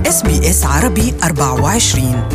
SBS عربي 24.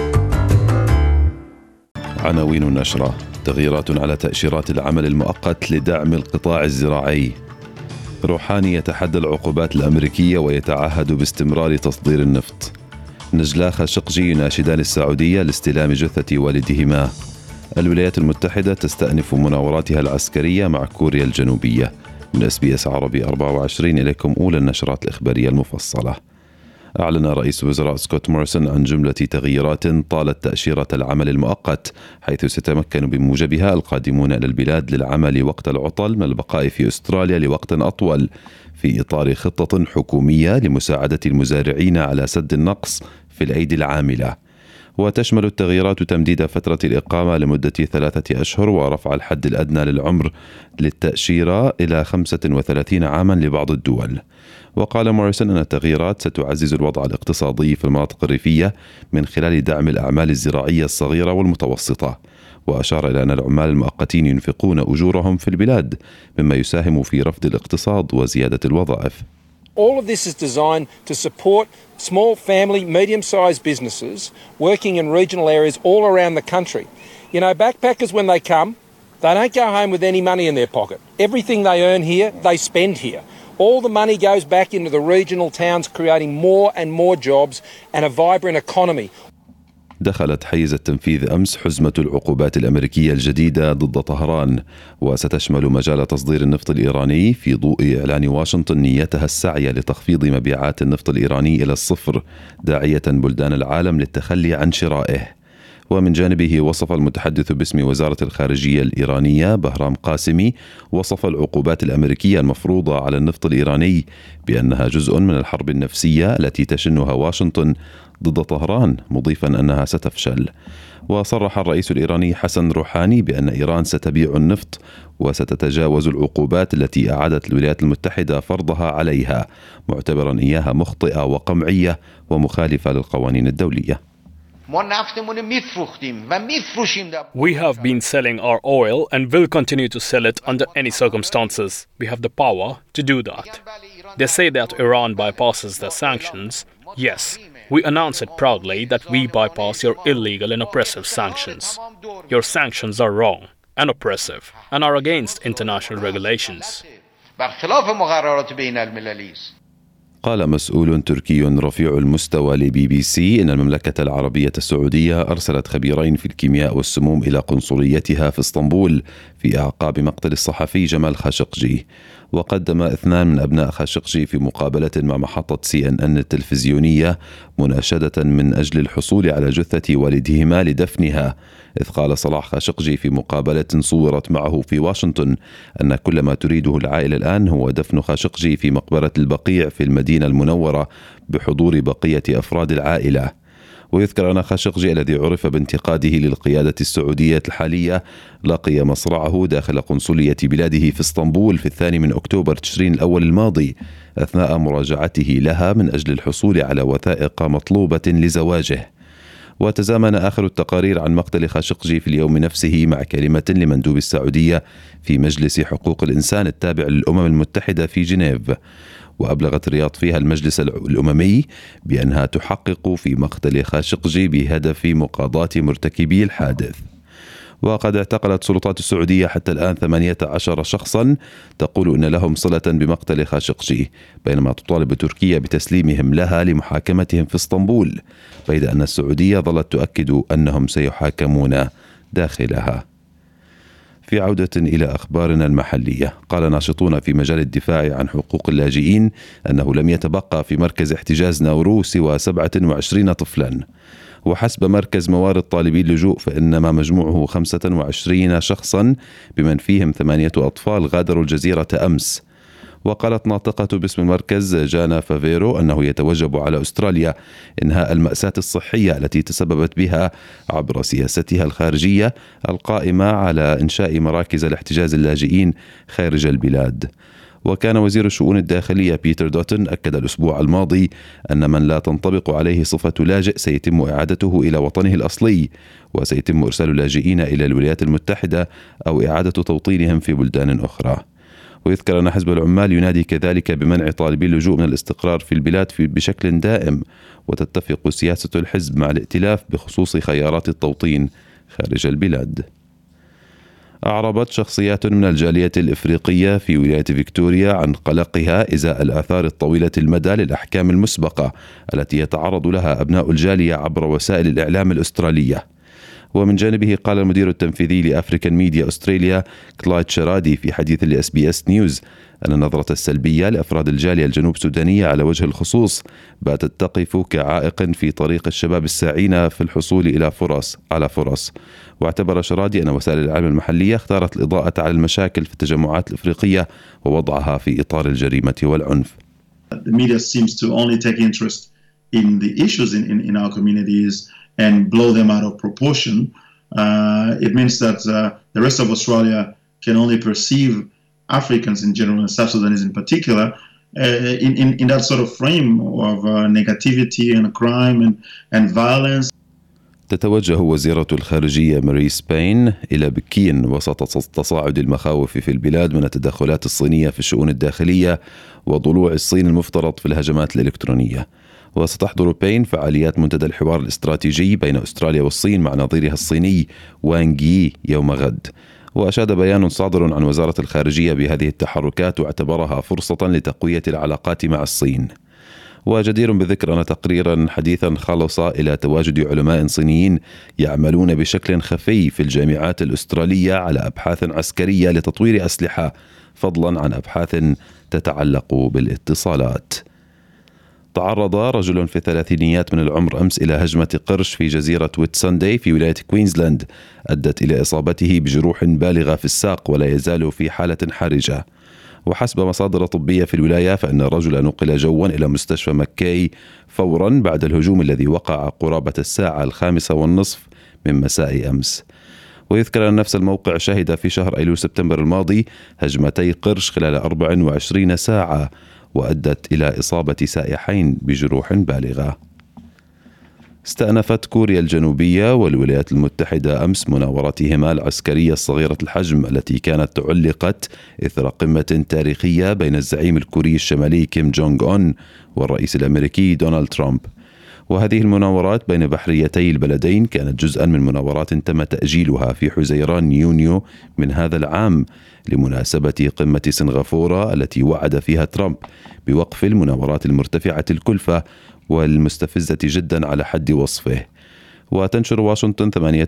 عناوين النشرة: تغييرات على تأشيرات العمل المؤقت لدعم القطاع الزراعي. روحاني يتحدى العقوبات الأمريكية ويتعهد باستمرار تصدير النفط. نجلاء خاشقجي يناشدان السعودية لاستلام جثة والدهما. الولايات المتحدة تستأنف مناوراتها العسكرية مع كوريا الجنوبية. من SBS عربي 24 إليكم أولى النشرات الإخبارية المفصلة. أعلن رئيس وزراء سكوت موريسون عن جملة تغييرات طالت تأشيرة العمل المؤقت، حيث سيتمكن بموجبها القادمون إلى البلاد للعمل وقت العطل من البقاء في أستراليا لوقت أطول، في إطار خطة حكومية لمساعدة المزارعين على سد النقص في الأيدي العاملة. وتشمل التغييرات تمديد فترة الإقامة لمدة 3 أشهر ورفع الحد الأدنى للعمر للتأشيرة إلى 35 عاما لبعض الدول. وقال موريسون أن التغييرات ستعزز الوضع الاقتصادي في المناطق الريفية من خلال دعم الأعمال الزراعية الصغيرة والمتوسطة، وأشار إلى أن العمال المؤقتين ينفقون أجورهم في البلاد، مما يساهم في رفض الاقتصاد وزيادة الوظائف. All of this is designed to support small family, medium-sized businesses working in regional areas all around the country. You know, backpackers, when they come, they don't go home with any money in their pocket. Everything they earn here, they spend here. All the money goes back into the regional towns, creating more and more jobs and a vibrant economy. دخلت حيز التنفيذ أمس حزمة العقوبات الأمريكية الجديدة ضد طهران، وستشمل مجال تصدير النفط الإيراني في ضوء إعلان واشنطن نيتها السعي لتخفيض مبيعات النفط الإيراني إلى الصفر، داعية بلدان العالم للتخلي عن شرائه. ومن جانبه وصف المتحدث باسم وزارة الخارجية الإيرانية بهرام قاسمي وصف العقوبات الأمريكية المفروضة على النفط الإيراني بأنها جزء من الحرب النفسية التي تشنها واشنطن ضد طهران، مضيفا أنها ستفشل. وصرح الرئيس الإيراني حسن روحاني بأن إيران ستبيع النفط وستتجاوز العقوبات التي أعادت الولايات المتحدة فرضها عليها، معتبرا إياها مخطئة وقمعية ومخالفة للقوانين الدولية. We have been selling our oil and will continue to sell it under any circumstances. We have the power to do that. They say that Iran bypasses the sanctions. Yes, we announce it proudly that we bypass your illegal and oppressive sanctions. Your sanctions are wrong and oppressive and are against international regulations. قال مسؤول تركي رفيع المستوى لBBC إن المملكة العربية السعودية أرسلت خبيرين في الكيمياء والسموم إلى قنصليتها في اسطنبول في أعقاب مقتل الصحفي جمال خاشقجي. وقدم 2 من أبناء خاشقجي في مقابلة مع محطة CNN التلفزيونية مناشدة من أجل الحصول على جثة والدهما لدفنها، إذ قال صلاح خاشقجي في مقابلة صورت معه في واشنطن أن كل ما تريده العائلة الآن هو دفن خاشقجي في مقبرة البقيع في المدينة المنورة بحضور بقية أفراد العائلة. ويذكر أن خاشقجي الذي عرف بانتقاده للقيادة السعودية الحالية لقي مصرعه داخل قنصلية بلاده في اسطنبول في 2 أكتوبر تشرين الأول الماضي أثناء مراجعته لها من أجل الحصول على وثائق مطلوبة لزواجه. وتزامن آخر التقارير عن مقتل خاشقجي في اليوم نفسه مع كلمة لمندوب السعودية في مجلس حقوق الإنسان التابع للأمم المتحدة في جنيف، وأبلغت الرياض فيها المجلس الأممي بأنها تحقق في مقتل خاشقجي بهدف مقاضاة مرتكبي الحادث. وقد اعتقلت سلطات السعودية حتى الآن 18 شخصا تقول إن لهم صلة بمقتل خاشقجي، بينما تطالب تركيا بتسليمهم لها لمحاكمتهم في اسطنبول، بيد أن السعودية ظلت تؤكد أنهم سيحاكمون داخلها. في عودة إلى أخبارنا المحلية، قال ناشطون في مجال الدفاع عن حقوق اللاجئين أنه لم يتبقى في مركز احتجاز ناورو سوى 27 طفلا. وحسب مركز موارد طالبي اللجوء فإن ما مجموعه 25 شخصا بمن فيهم 8 أطفال غادروا الجزيرة أمس. وقالت ناطقة باسم المركز جانا فافيرو أنه يتوجب على أستراليا إنهاء المأساة الصحية التي تسببت بها عبر سياستها الخارجية القائمة على إنشاء مراكز لاحتجاز اللاجئين خارج البلاد. وكان وزير الشؤون الداخلية بيتر دوتن أكد الأسبوع الماضي أن من لا تنطبق عليه صفة لاجئ سيتم إعادته إلى وطنه الأصلي، وسيتم إرسال اللاجئين إلى الولايات المتحدة أو إعادة توطينهم في بلدان أخرى. ويذكر أن حزب العمال ينادي كذلك بمنع طالبي اللجوء من الاستقرار في البلاد بشكل دائم، وتتفق سياسة الحزب مع الائتلاف بخصوص خيارات التوطين خارج البلاد. أعربت شخصيات من الجالية الإفريقية في ولاية فيكتوريا عن قلقها إزاء الآثار الطويلة المدى للأحكام المسبقة التي يتعرض لها أبناء الجالية عبر وسائل الإعلام الأسترالية. ومن جانبه قال المدير التنفيذي لأفريكان ميديا أستراليا كلايد شرادي في حديث لSBS نيوز أن النظرة السلبية لأفراد الجالية الجنوب سودانية على وجه الخصوص باتت تقف كعائق في طريق الشباب الساعين في الحصول إلى فرص. واعتبر شرادي أن وسائل الإعلام المحلية اختارت الإضاءة على المشاكل في التجمعات الإفريقية ووضعها في إطار الجريمة والعنف. The media seems to only take interest in the issues in our communities and blow them out of proportion. It means that the rest of Australia can only perceive Africans in general and South Sudanese in particular in that sort of frame of negativity and crime and violence. تتوجه وزيرة الخارجية ماري سبين إلى بكين وسط تصاعد المخاوف في البلاد من التدخلات الصينية في الشؤون الداخلية وضلوع الصين المفترض في الهجمات الإلكترونية. وستحضر بين فعاليات منتدى الحوار الاستراتيجي بين أستراليا والصين مع نظيرها الصيني وانغ يي يوم غد. وأشاد بيان صادر عن وزارة الخارجية بهذه التحركات واعتبرها فرصة لتقوية العلاقات مع الصين. وجدير بالذكر أن تقريرا حديثا خلص إلى تواجد علماء صينيين يعملون بشكل خفي في الجامعات الأسترالية على أبحاث عسكرية لتطوير أسلحة فضلا عن أبحاث تتعلق بالاتصالات. تعرض رجل في الثلاثينيات من العمر أمس إلى هجمة قرش في جزيرة ويتساندي في ولاية كوينزلاند أدت إلى إصابته بجروح بالغة في الساق ولا يزال في حالة حرجة. وحسب مصادر طبية في الولاية فإن الرجل نقل جوا إلى مستشفى مكاي فورا بعد الهجوم الذي وقع قرابة 5:30 من مساء أمس. ويذكر أن نفس الموقع شهد في شهر أيلول سبتمبر الماضي هجمتي قرش خلال 24 ساعة وأدت إلى إصابة سائحين بجروح بالغة. استأنفت كوريا الجنوبية والولايات المتحدة أمس مناوراتهما العسكرية الصغيرة الحجم التي كانت علقت إثر قمة تاريخية بين الزعيم الكوري الشمالي كيم جونغ أون والرئيس الأمريكي دونالد ترامب. وهذه المناورات بين بحريتي البلدين كانت جزءا من مناورات تم تأجيلها في حزيران يونيو من هذا العام لمناسبة قمة سنغافورة التي وعد فيها ترامب بوقف المناورات المرتفعة الكلفة والمستفزة جدا على حد وصفه. وتنشر واشنطن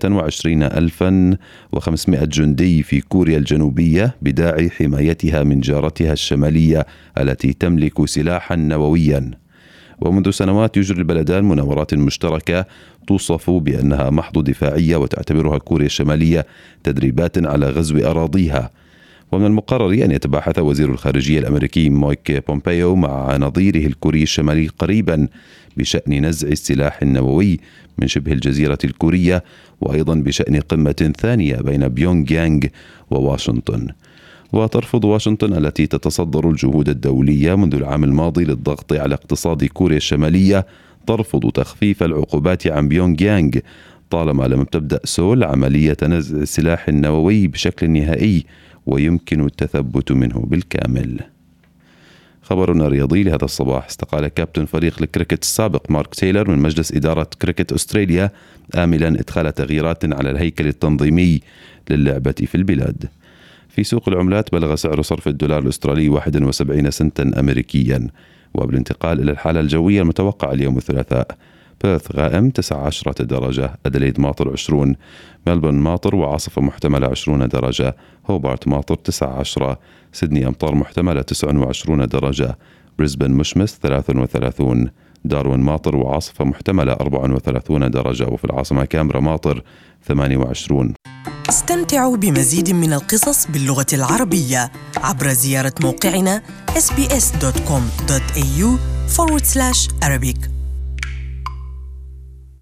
28,500 جندي في كوريا الجنوبية بداعي حمايتها من جارتها الشمالية التي تملك سلاحا نوويا. ومنذ سنوات يجري البلدان مناورات مشتركة توصف بأنها محض دفاعية وتعتبرها كوريا الشمالية تدريبات على غزو أراضيها. ومن المقرر أن يتباحث وزير الخارجية الأمريكي مايك بومبيو مع نظيره الكوري الشمالي قريبا بشأن نزع السلاح النووي من شبه الجزيرة الكورية وأيضا بشأن قمة ثانية بين بيونغ يانغ وواشنطن. وترفض واشنطن التي تتصدر الجهود الدولية منذ العام الماضي للضغط على اقتصاد كوريا الشمالية ترفض تخفيف العقوبات عن بيونغ يانغ طالما لم تبدأ سول عملية نزع السلاح النووي بشكل نهائي ويمكن التثبت منه بالكامل. خبرنا الرياضي لهذا الصباح: استقال كابتن فريق الكريكت السابق مارك تايلر من مجلس إدارة كريكت أستراليا آملا إدخال تغييرات على الهيكل التنظيمي للعبة في البلاد. في سوق العملات بلغ سعر صرف الدولار الأسترالي 71 سنتا أمريكيا. وبالانتقال إلى الحالة الجوية المتوقعة اليوم الثلاثاء: بيرث غائم 19 درجة، أدليد ماطر 20، ملبورن ماطر وعاصفة محتملة 20 درجة، هوبارت ماطر 19، سيدني أمطار محتملة 29 درجة، بريسبن مشمس 33، داروين ماطر وعاصفة محتملة 34 درجة، وفي العاصمة كامبرا ماطر 28. استمتعوا بمزيد من القصص باللغة العربية عبر زيارة موقعنا sbs.com.au/Arabic.